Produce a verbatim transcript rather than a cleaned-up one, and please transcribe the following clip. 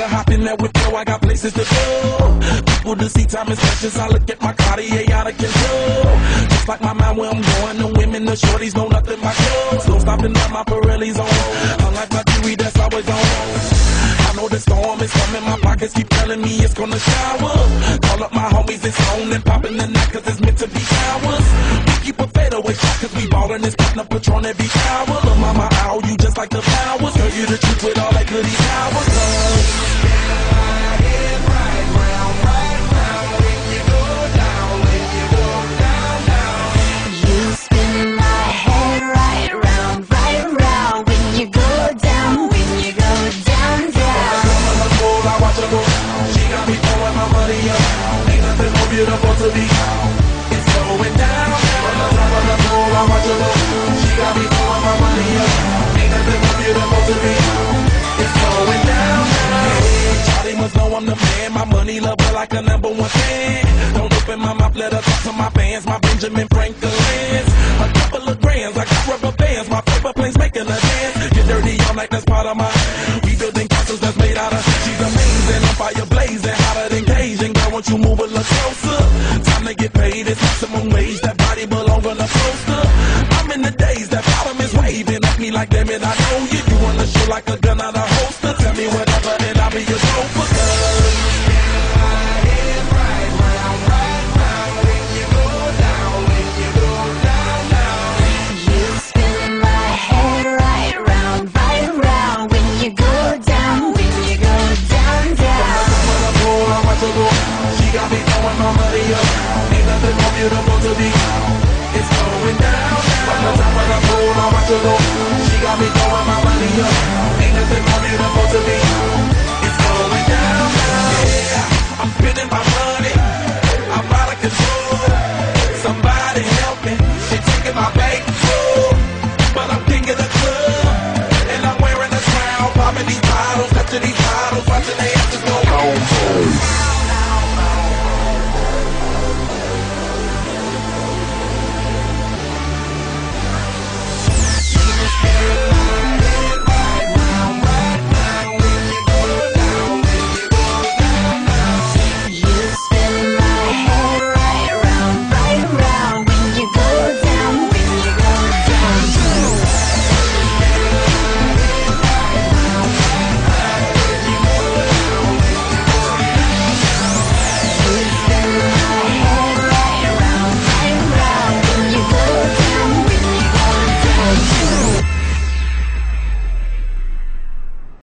can hop in that with yo, I got places to go. People to see, time is precious. I look at my Cartier out of control. Just like my mind where I'm going, the women, the shorties know nothing but clothes. Don't stop and let my Pirelli's on. Unlike my jewelry, that's always on. I know the storm is coming, my pockets keep telling me it's gonna shower. Call up my homies, it's on and popping the night cause it's meant to be ours. We keep a fadeaway shot cause we ballin' this putting up Patron every hour. Look mama, ow, you just like the flowers. Girl, you the truth with all that goody powers. Beautiful to be, it's going down. From the top of the pool, I watch her go. She got me throwing my money up. Ain't nothing more beautiful to be, it's going down. Hey, Charlie must know I'm the man. My money love her like a number one fan. Don't open my mouth, let her talk to my fans. My Benjamin Franklin's, a couple of grands. I got rubber bands. My paper planes making a dance. Get dirty all night, that's part of my. We building castles that's made out of. She's amazing, I'm fire blazing, hotter than Cajun. Girl, won't you move a little closer? Time to get paid, it's maximum wage. That body belong on a poster. I'm in the days, that bottom is waving at me like, damn it, I know you. You wanna show like a gun out of holster? Tell me whatever and I'll be your chauffeur. Beautiful to be, it's going down. From the top of the pool, I watch her go. She got me going.